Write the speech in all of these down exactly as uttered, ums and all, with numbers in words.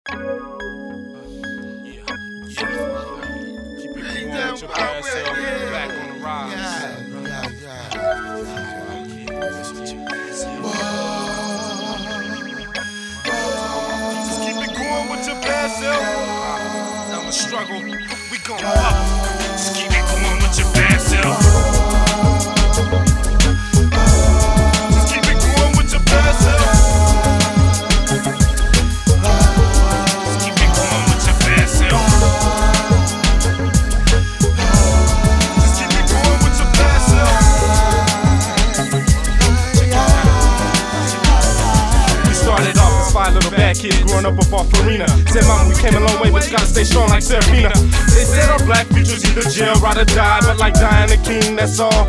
Struggle, we gon' up. Just keep it going with your bad self. Just keep it going with your bad self. Just keep it going with your bad self. Just keep it going with your bad self. We started off as five little bad kids growing up up off Farina. Said mama, we came a long way, but you gotta stay strong like Serafina. They said our black futures either jail, ride or die, but like dying a king, that's all.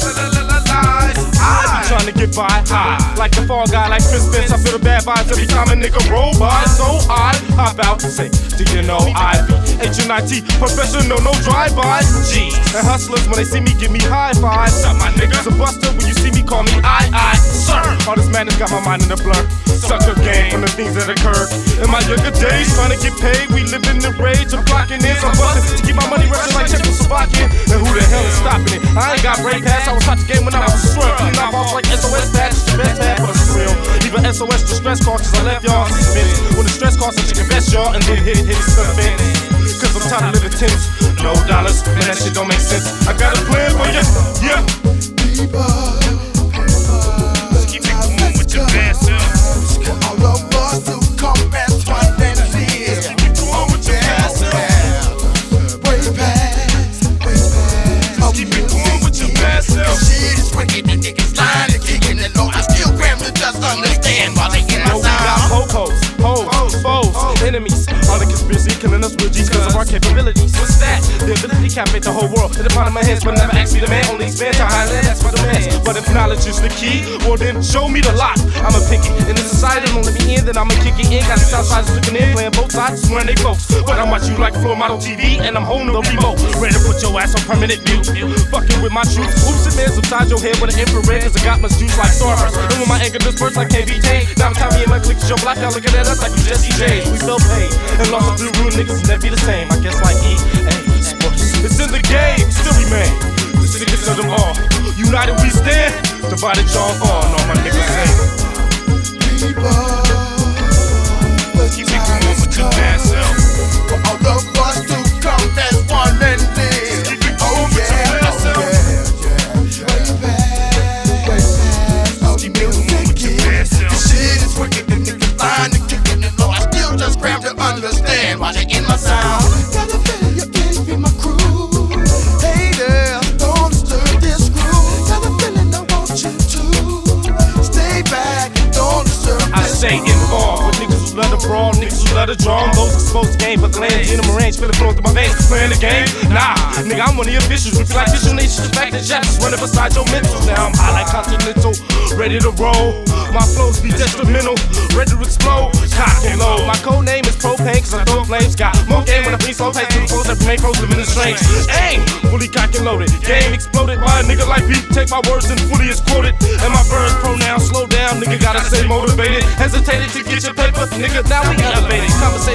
I be trying to get by high, like the fall guy, like Chris Spence. I feel the bad vibes every time a nigga roll by. So I hop out and say, do you know I be H N I T, professional, no drive-bys. G's and hustlers, when they see me, give me high fives. What's up, my niggas? A buster, when you see me, call me I, I, sir. All this madness got my mind in a blur. Sucker game from the things that occurred in my younger days. Trying to get paid, we live in the rage. I'm clocking in, so I'm busting to keep my money resting like Czechoslovakian. And who the hell is stopping it? I ain't got brain pass, I was taught the game when I was a swerve. Clean off off like S O S patch, the best pad for the real. Even S O S to stress cost, cause I left y'all suspense. When the stress cost, I should invest y'all and then hit it, hit it, stuff in. Cause I'm tired of living tense, no dollars, man, that shit don't make sense. I got a plan for you, yeah. People, just keep it going with your bad self. All of us who come as one and live. Keep it going with your bad self. Way past, way past. Keep it going with your bad self. Shit is wicked and niggas lying and kicking and low. I still cram to just understand while they in my no, we got sound. ho-hos, hoes, foes, enemies. All the conspiracy killing us with G's cause of our capabilities. What's that? The ability to captivate the whole world in the palm of my hands, but never ask me the man. Only expand to highland, that's for the man. But if knowledge is the key, well then show me the lot. I'ma pick it. In the society don't let me in, then I'ma kick it in. Got the Southsiders looking in, playing both sides, swearing they folks. But I'm watching you like floor model T V, and I'm holding the remote. Ready to put your ass on permanent mute. Fucking with my troops. Oops, it man upside your head with an infrared, cause I got much juice like Starburst. And when my anger disperse like K B J, now time me and my clique is your block, y'all looking at us like we Jesse J. We feel pain, and lost a few real niggas never be the same. I guess like E A Sports. It's in the game, still remain. The sickest of them all. United we stand, divided y'all fall. And all my niggas say, People, keep it going with your bad self. for all of us to come as one and live. Keep it going with your bad self. Way past, way past. Keep it going with your bad self. Shit is wicked and niggas lying and kicking and low. I still just cram to understand why they in my sound. Got a feeling you can't be my crew. Hey there, don't disturb this groove. Got a feeling I want you to stay back and don't disturb I this say involved with niggas who love to brawl, niggas who love to draw. Those exposed to game, but the land in them range, feeling flowing through my veins. Playing the game? Nah, nigga, I'm one of the officials. We feel like visual nations, the fact that Japs is running beside your mentals. Now I'm high like Continental, ready to roll. My flows be detrimental, ready to explode. Cock and load. My code name is Propane, cause I throw flames. Got more game when I bring slow pace to the foes that remain pros living in strange. Aim, fully cock and loaded. Game exploded by a nigga like me. Take my words and fully is quoted. And my verbs pronouns slow down, nigga gotta stay motivated. Hesitated to get your paper, nigga, now we elevated. Conversation